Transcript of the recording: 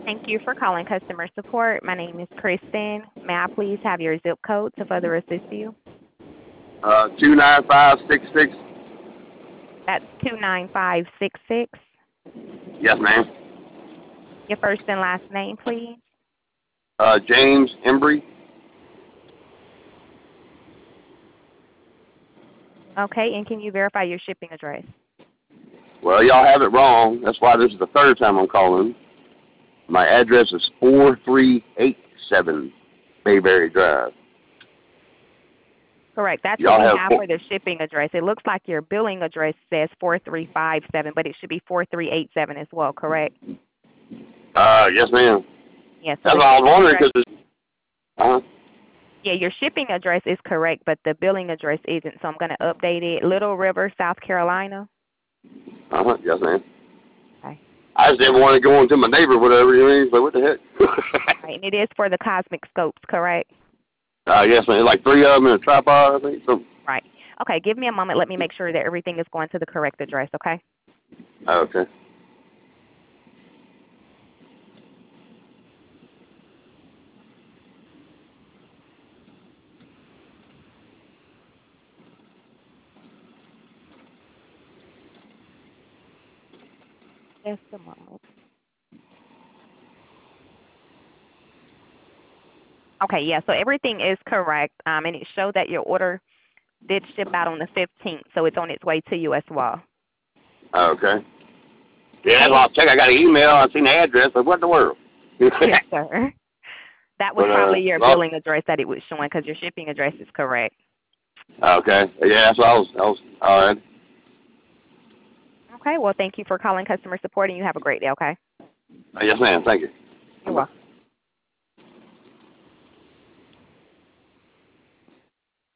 Thank you for calling customer support. My name is Kristen. May I please have your zip code to further assist you? 29566. That's 29566. Yes, ma'am. Your first and last name, please. James Embry. Okay, and can you verify your shipping address? Well, y'all have it wrong. That's why this is the third time I'm calling. My address is 4387 Bayberry Drive. Correct. That's Y'all what we have have for the shipping address. It looks like your billing address says 4357, but it should be 4387 as well, correct? Yes, ma'am. Yes. That's what I was wondering because Yeah, your shipping address is correct, but the billing address isn't, so I'm going to update it. Little River, South Carolina. Yes, ma'am. Okay. I just didn't want to go into my neighbor, whatever, you know, but what the heck? Right, and it is for the Cosmic Scopes, correct? Yes, ma'am. Like 3 of them in a tripod, I think. So. Right. Okay, give me a moment. Let me make sure that everything is going to the correct address, okay? Okay. Just a moment. Okay, yeah, so everything is correct, and it showed that your order did ship out on the 15th, so it's on its way to you as well. Okay. Yeah, that's why I'll check. I got an email. I seen the address. But what in the world? Yes, sir. That was But, probably your well, billing address that it was showing because your shipping address is correct. okay. Yeah, that's what I was all right. Okay, well, thank you for calling customer support, and you have a great day, okay? Yes, ma'am. Thank you. You're welcome.